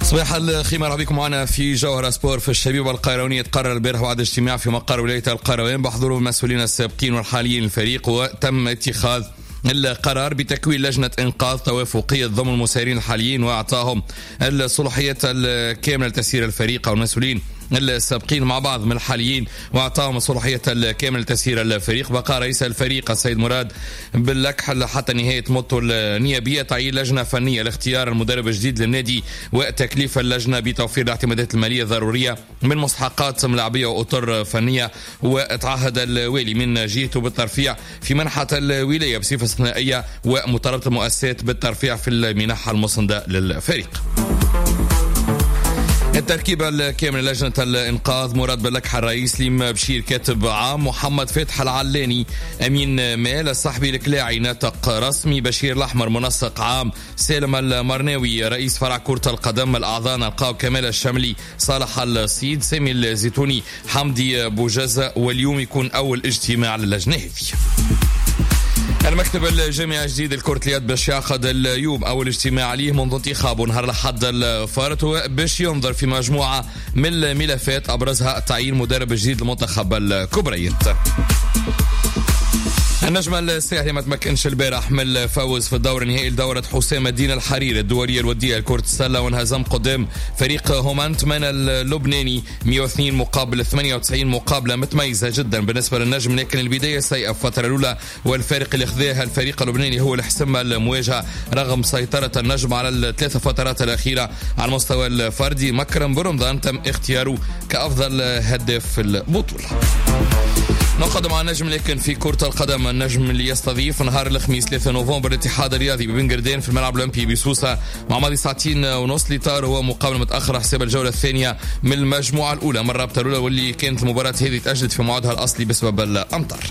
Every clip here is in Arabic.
صباح الخير، مرحبا بكم معنا في جوهرة سبور. في الشبيبة القيروانية تقرر البارح بعد اجتماع في مقر ولاية القيروان بحضور المسؤولين السابقين والحاليين الفريق، وتم اتخاذ القرار بتكوين لجنة إنقاذ توافقية ضمن المسيرين الحاليين وإعطائهم الصلاحيات الكاملة لتسيير الفريق، أو المسؤولين السابقين مع بعض من الحاليين واعطاهم الصلاحية الكاملة لتسيير الفريق. بقى رئيس الفريق السيد مراد باللكحل حتى نهاية مدته النيابية تعيين لجنة فنية لاختيار المدرب الجديد للنادي وتكليف اللجنة بتوفير الاعتمادات المالية الضرورية من مستحقات ملاعبية وأطر فنية. وتعهد الوالي من جهته بالترفيع في منحة الولاية بصفة استثنائية ومطالبة المؤسسات بالترفيع في المنحة المسندة للفريق. التركيبة الكاملة لجنة الإنقاذ: مراد باللكحل الرئيس، ليم بشير كاتب عام، محمد فتح العلاني أمين مال، الصحبي الكلاعي ناطق رسمي، بشير الأحمر منسق عام، سالم المرناوي رئيس فرع كرة القدم، الأعضاء نلقاو كمال الشملي، صالح الصيد، سامي الزيتوني، حمدي بوجزة. واليوم يكون أول اجتماع للجنة هذه. المكتب الجامعي الجديد لكرة اليد باش يعقد اليوم أول اجتماع عليه منذ انتخابه نهار الأحد الفارط، باش ينظر في مجموعة من الملفات أبرزها تعيين مدرب جديد لمنتخب الكبريت. النجم الساحلي ما تمكنش البارح من الفوز في الدور النهائي لدورة حسام الدين الحريري الدولية الودية لكرة السلة، وانهزم قدام فريق هومانتمان اللبناني 102 مقابل 98. مقابلة متميزة جدا بالنسبة للنجم، لكن البداية سيئة في الفترة الأولى، والفارق اللي خذاها الفريق اللبناني هو الحسم المواجهة رغم سيطرة النجم على الثلاث فترات الأخيرة. على المستوى الفردي مكرم برمضان تم اختياره كأفضل هداف في البطولة. نقدم على النجم لكن في كرة القدم، النجم اللي يستضيف نهار الخميس 3 نوفمبر الاتحاد الرياضي ببن قردان في الملعب الأولمبي بسوسة مع ماضي ساعتين ونص لطار هو مقابلة متأخرة حساب الجولة الثانية من المجموعة الأولى من الرابطة الأولى، واللي كانت المباراة هذه تأجلت في موعدها الأصلي بسبب الأمطار.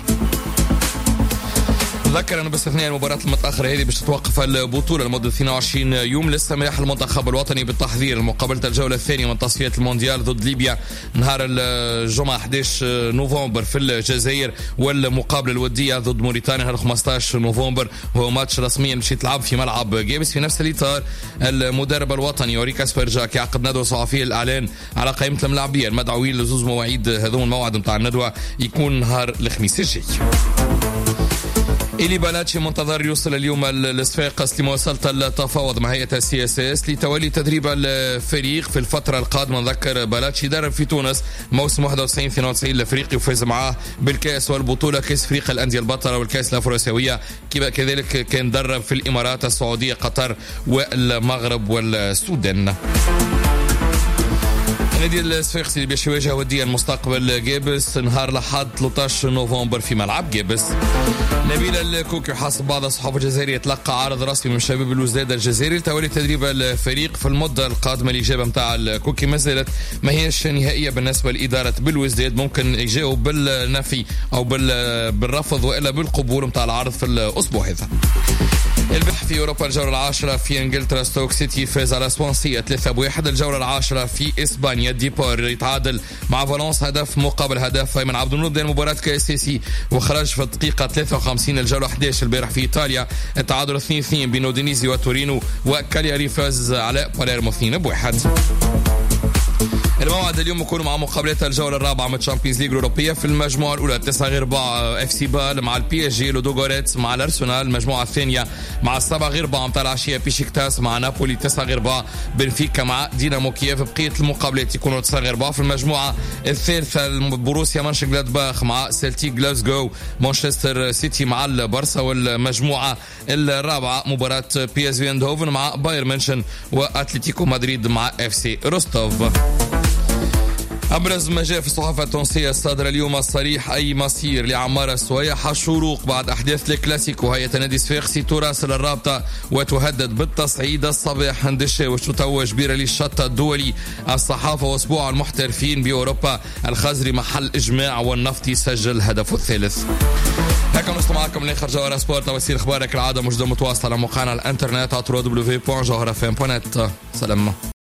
ذكر أنه باستثناء المباراة المتأخرة هذه باش تتوقف البطولة لمدة 22 يوم لاستمرار المنتخب الوطني بالتحضير لمقابلة الجولة الثانية من تصفيات المونديال ضد ليبيا نهار الجمعة 11 نوفمبر في الجزائر، والمقابلة الودية ضد موريتانيا نهار 15 نوفمبر، وهو ماتش رسميا باش يتلعب في ملعب جابس. في نفس الإطار المدرب الوطني أوريكا سبرجاك يعقد ندوة صحفية للإعلان على قائمة الملاعبية المدعوين لزوز مواعيد. هذوم الموعد نتاع الندوة يكون نهار الخميس الجاي. إلي بلاتشي منتظر يوصل اليوم لصفاقس لمواصلة التفاوض مع هيئة CSS لتولي تدريب الفريق في الفترة القادمة. نذكر بلاتشي درب في تونس موسم 91-92 لفريق وفاز معاه بالكأس والبطولة، كأس فريق الأندية البطلة والكأس الأفروسيوية. كذلك كان درب في الإمارات، السعودية، قطر والمغرب والسودان. نادي الصفاقسي اللي باش يواجه وديا المستقبل جابس نهار الأحد 13 نوفمبر في ملعب جابس. نبيل الكوكي حسب بعض الصحف الجزائرية تلقى عرض رسمي من شباب الوزداد الجزائري لتولي تدريب الفريق في المدة القادمة. الإجابة متاع الكوكي ما زالت ما هيش نهائية بالنسبة لإدارة بالوزداد، ممكن يجاوب بالنفي أو بالرفض وإلا بالقبول متاع العرض في الأسبوع هذا. البارح في أوروبا الجولة العاشرة في إنجلترا ستوك سيتي فاز على سوانسية 3-1. الجولة العاشرة في إسبانيا ديبور يتعادل مع فالنس هدف مقابل هدف. أيمن عبد النور بدأ مباراة كاسيسي وخرج في الدقيقة 53. الجولة 11 البارح في إيطاليا التعادل 2-2 بين اودينيزي وتورينو، وكالياري فاز على باليرمو 2-1. الموعد اليوم يكون مع مقابلات الجولة الرابعة من الشامبيونز ليج الأوروبية في المجموعة الأولى 9-4 FC بال مع البي اس جي، لودوغوريتس مع الأرسنال. المجموعة الثانية مع 7-4 متاع العشية بيشيكتاس مع نابولي، 9-4 بنفيكا مع دينامو كييف. بقية المقابلات يكونوا 9-4 في المجموعة الثالثة بروسيا مانشنغلادباخ مع سيلتيك غلاسكو، مانشستر سيتي مع البارسا. والمجموعة الرابعة مباراة بي اس في اندهوفن مع باير ميونخ واتلتيكو مدريد مع FC روستوف. أبرز ما جاء في الصحافة التونسية الصادرة اليوم الصريح: أي مصير لعمار السويح الشروق بعد أحداث الكلاسيكو. هيئة نادي صفاقسي تراسل الرابطة وتهدد بالتصعيد الصباح. هندشاوش تتوج برالي الشط الدولي. الصحافة وأسبوع المحترفين بأوروبا. الخزري محل إجماع والنفطي سجل هدفه الثالث. هكذا نصل معكم لآخر جوهرة سبورت. توصيل أخبارك العادة موجودة متواصلة على موقعنا الانترنت www.jawharafm.net. سلام.